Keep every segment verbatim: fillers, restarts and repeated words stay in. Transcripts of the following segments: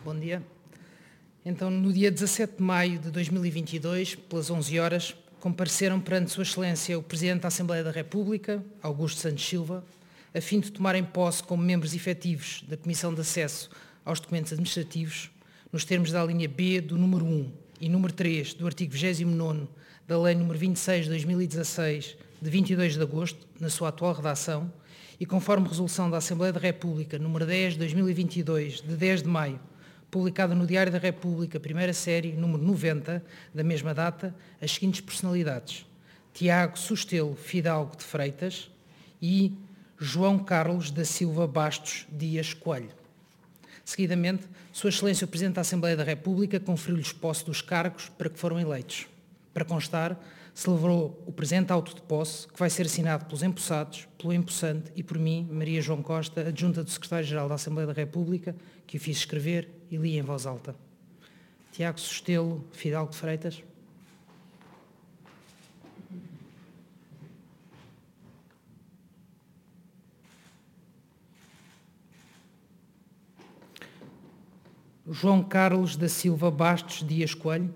Bom dia. Então, no dia dezassete de maio de dois mil e vinte e dois, pelas onze horas, compareceram perante Sua Excelência o Presidente da Assembleia da República, Augusto Santos Silva, a fim de tomarem posse como membros efetivos da Comissão de Acesso aos Documentos Administrativos, nos termos da linha B do número um e número três do artigo vigésimo nono da Lei número vinte e seis de dois mil e dezasseis, de vinte e dois de agosto, na sua atual redação, e conforme resolução da Assembleia da República número dez de dois mil e vinte e dois, de dez de maio, publicada no Diário da República, primeira série, número noventa, da mesma data, as seguintes personalidades: Tiago Sustelo Fidalgo de Freitas e João Carlos da Silva Bastos Dias Coelho. Seguidamente, Sua Excelência o Presidente da Assembleia da República conferiu-lhes posse dos cargos para que foram eleitos. Para constar, celebrou o presente auto de posse, que vai ser assinado pelos empossados, pelo empossante e por mim, Maria João Costa, adjunta do Secretário-Geral da Assembleia da República, que o fiz escrever e li em voz alta. Tiago Sustelo Fidalgo de Freitas. João Carlos da Silva Bastos Dias Coelho.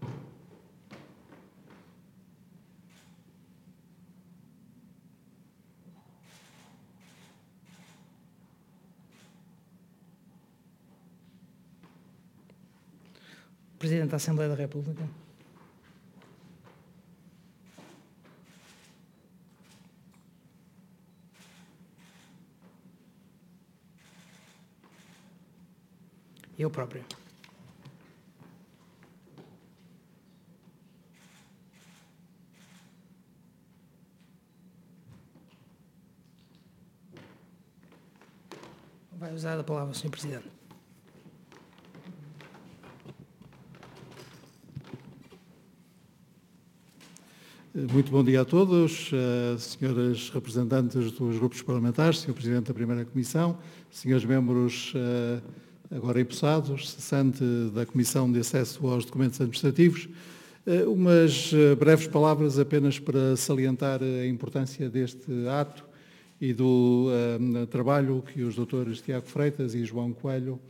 Presidente da Assembleia da República. Eu próprio. Vai usar a palavra, senhor Presidente. Muito bom dia a todos, uh, senhoras representantes dos grupos parlamentares, senhor Presidente da Primeira Comissão, senhores membros uh, agora empossados, cessante da Comissão de Acesso aos Documentos Administrativos. Uh, umas uh, breves palavras apenas para salientar a importância deste ato e do uh, trabalho que os doutores Tiago Freitas e João Coelho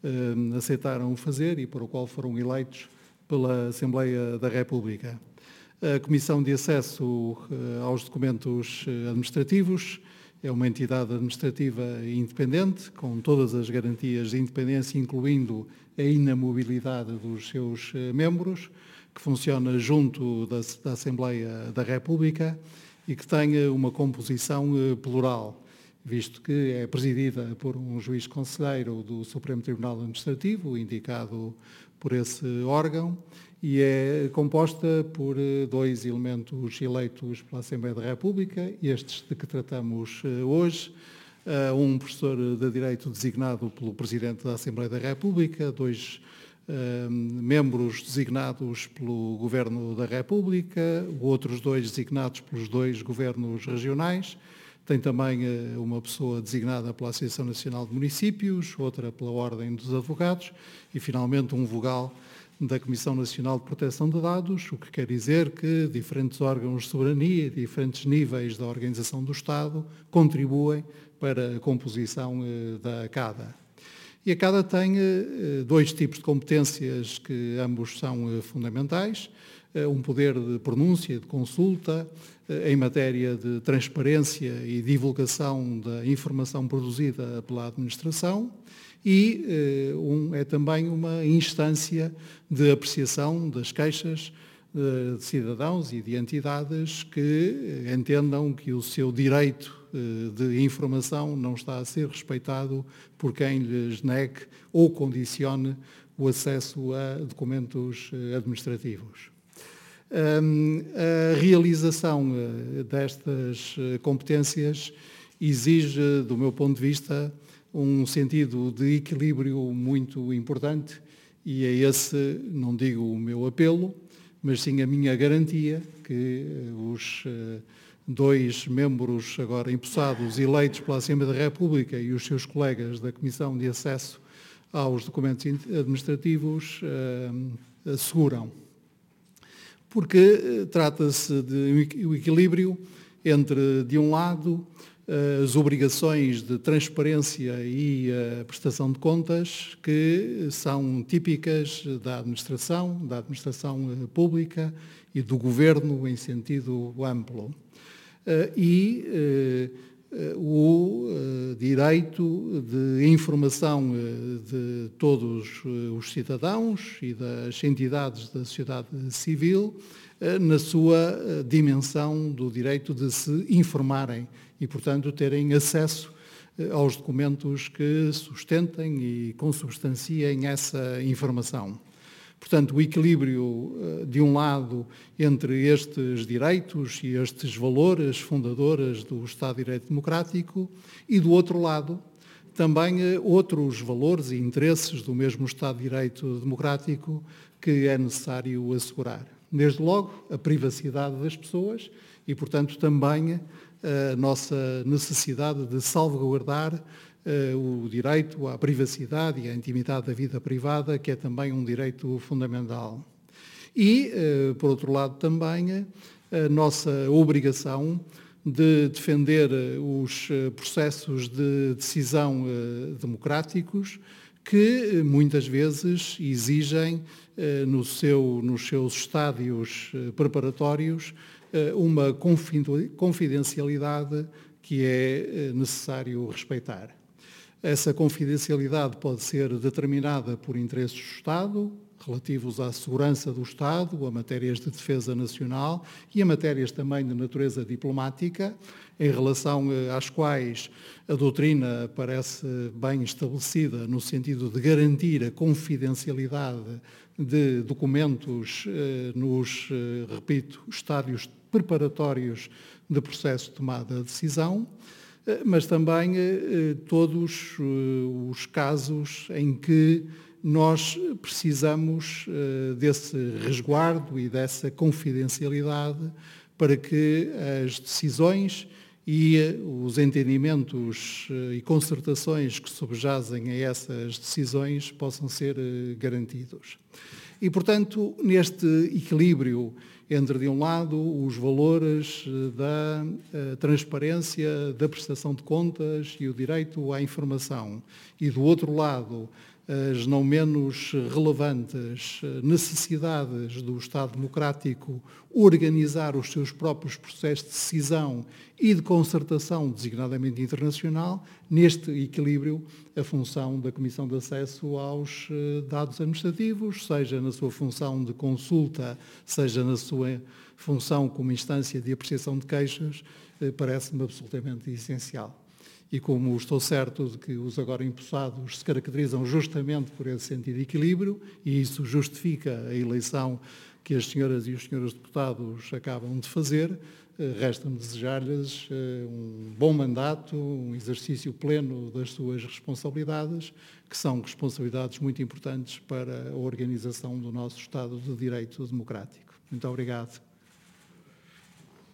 uh, aceitaram fazer e para o qual foram eleitos pela Assembleia da República. A Comissão de Acesso uh, aos Documentos Administrativos é uma entidade administrativa independente, com todas as garantias de independência, incluindo a inamobilidade dos seus uh, membros, que funciona junto da, da Assembleia da República e que tem uma composição uh, plural, visto que é presidida por um juiz conselheiro do Supremo Tribunal Administrativo, indicado por esse órgão, e é composta por dois elementos eleitos pela Assembleia da República, estes de que tratamos hoje, um professor de Direito designado pelo Presidente da Assembleia da República, dois uh, membros designados pelo Governo da República, outros dois designados pelos dois governos regionais, tem também uh, uma pessoa designada pela Associação Nacional de Municípios, outra pela Ordem dos Advogados e, finalmente, um vogal da Comissão Nacional de Proteção de Dados, o que quer dizer que diferentes órgãos de soberania, diferentes níveis da organização do Estado contribuem para a composição eh, da CADA. E a CADA tem eh, dois tipos de competências que ambos são eh, fundamentais, eh, um poder de pronúncia, de consulta, eh, em matéria de transparência e divulgação da informação produzida pela administração, e eh, um, é também uma instância de apreciação das queixas eh, de cidadãos e de entidades que eh, entendam que o seu direito eh, de informação não está a ser respeitado por quem lhes negue ou condicione o acesso a documentos eh, administrativos. Um, a realização uh, destas uh, competências exige, do meu ponto de vista, um sentido de equilíbrio muito importante e é esse, não digo o meu apelo, mas sim a minha garantia que uh, os uh, dois membros agora empossados, eleitos pela Assembleia da República e os seus colegas da Comissão de Acesso aos Documentos Administrativos uh, asseguram. Porque trata-se de um equilíbrio entre, de um lado, as obrigações de transparência e a prestação de contas que são típicas da administração, da administração pública e do governo em sentido amplo. E o direito de informação de todos os cidadãos e das entidades da sociedade civil na sua dimensão do direito de se informarem e, portanto, terem acesso aos documentos que sustentem e consubstanciem essa informação. Portanto, o equilíbrio, de um lado, entre estes direitos e estes valores fundadores do Estado de Direito Democrático e, do outro lado, também outros valores e interesses do mesmo Estado de Direito Democrático que é necessário assegurar. Desde logo, a privacidade das pessoas e, portanto, também a nossa necessidade de salvaguardar uh, o direito à privacidade e à intimidade da vida privada, que é também um direito fundamental. E, uh, por outro lado, também a nossa obrigação de defender os processos de decisão uh, democráticos que muitas vezes exigem uh, no seu, nos seus estádios uh, preparatórios uma confidencialidade que é necessário respeitar. Essa confidencialidade pode ser determinada por interesses do Estado, relativos à segurança do Estado, a matérias de defesa nacional e a matérias também de natureza diplomática, em relação às quais a doutrina parece bem estabelecida no sentido de garantir a confidencialidade de documentos eh, nos, eh, repito, estádios preparatórios de processo de tomada de decisão, eh, mas também eh, todos eh, os casos em que nós precisamos eh, desse resguardo e dessa confidencialidade para que as decisões e os entendimentos e concertações que subjazem a essas decisões possam ser garantidos. E, portanto, neste equilíbrio entre, de um lado, os valores da transparência, da prestação de contas e o direito à informação, e, do outro lado, as não menos relevantes necessidades do Estado Democrático organizar os seus próprios processos de decisão e de concertação, designadamente internacional, neste equilíbrio, a função da Comissão de Acesso aos Dados Administrativos, seja na sua função de consulta, seja na sua função como instância de apreciação de queixas, parece-me absolutamente essencial. E como estou certo de que os agora empossados se caracterizam justamente por esse sentido de equilíbrio, e isso justifica a eleição que as senhoras e os senhores deputados acabam de fazer, resta-me desejar-lhes um bom mandato, um exercício pleno das suas responsabilidades, que são responsabilidades muito importantes para a organização do nosso Estado de Direito Democrático. Muito obrigado.